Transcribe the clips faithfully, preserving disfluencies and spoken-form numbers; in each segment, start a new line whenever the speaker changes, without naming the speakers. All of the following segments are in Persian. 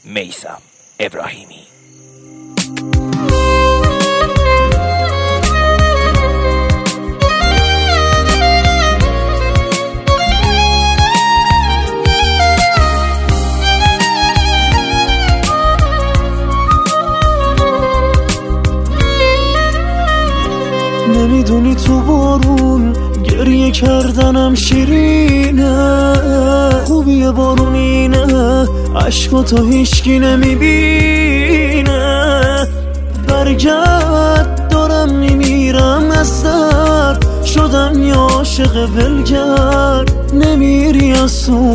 میثم ابراهیمی.
نمیدونی تو بارون گریه کردنم شیرینه، خوبیه بارون اینه عشقاتو هیچکی نمیبینه. برگرد دارم میمیرم از درد، شدم یا عاشق ولگرد، نمیری از تو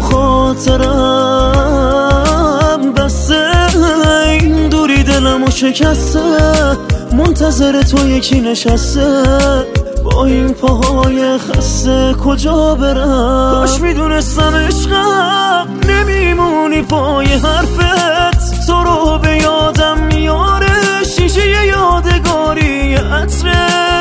خاطرم. بسه این دوری دلمو شکسته، منتظر تو یکی نشسته، با این پاهای خسته کجا برم؟ کاش میدونستم عشقم نمیمونی پای حرفت، تو رو به یادم میاره شیشه یادگاری عطرت.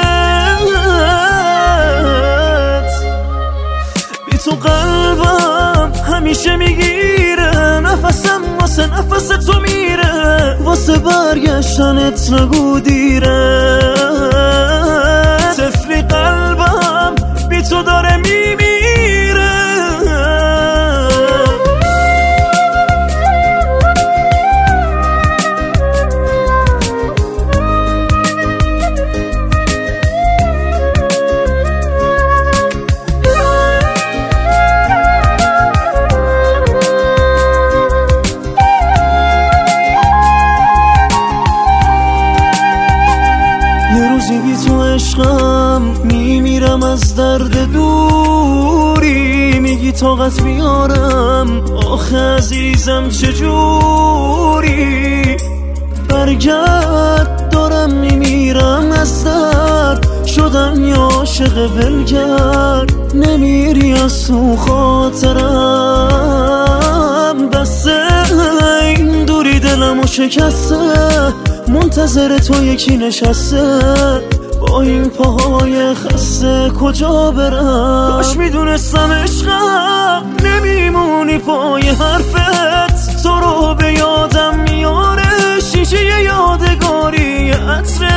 بی تو قلبم همیشه میگیره نفسم، واسه نفس تو میره، واسه برگشتنت نگو دیره. طفلی قلبم بی تو داره میمیره. بی تو عشقم میمیرم از درد دوری، میگی طاقت بیارم آخه عزیزم چجوری؟ برگرد دارم میمیرم از درد، شدم یا عاشق ولگرد، نمیری از تو خاطرم. بسه این دوری دلمو شکسته، منتظر تو یکی نشسته، با این پاهای خسته کجا برم؟ کاش میدونستم عشقم نمیمونی پای حرفت، تو رو به یادم میاره شیشه یادگاری عطرت.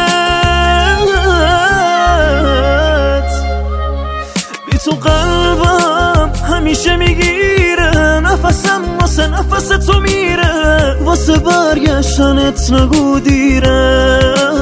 بی تو قلبم همیشه میگیره نفسم، واسه نفس تو میره، واسه برگشتنت نگو دیره.